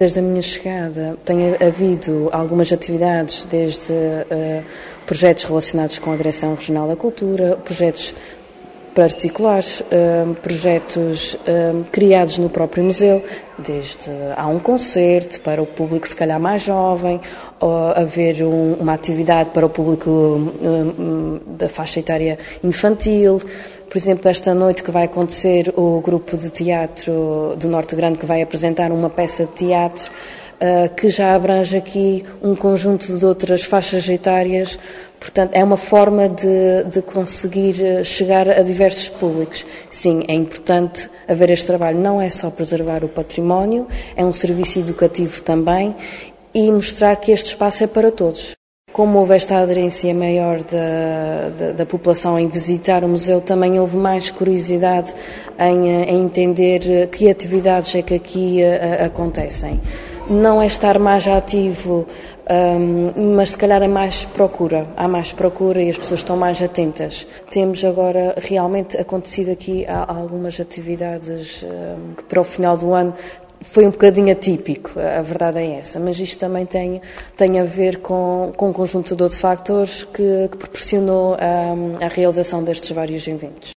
Desde a minha chegada tem havido algumas atividades, desde projetos relacionados com a Direção Regional da Cultura, projetos particulares, projetos criados no próprio museu, desde há um concerto para o público se calhar mais jovem, ou haver uma atividade para o público da faixa etária infantil. Por exemplo, esta noite que vai acontecer o grupo de teatro do Norte Grande que vai apresentar uma peça de teatro que já abrange aqui um conjunto de outras faixas etárias. Portanto, é uma forma de conseguir chegar a diversos públicos. Sim, é importante haver este trabalho, não é só preservar o património, é um serviço educativo também e mostrar que este espaço é para todos. Como houve esta aderência maior da população em visitar o museu, também houve mais curiosidade em entender que atividades é que aqui acontecem. Não é estar mais ativo, mas se calhar há mais procura e as pessoas estão mais atentas. Temos agora realmente acontecido aqui algumas atividades que para o final do ano foi um bocadinho atípico, a verdade é essa, mas isto também tem a ver com um conjunto de outros fatores que proporcionou a realização destes vários eventos.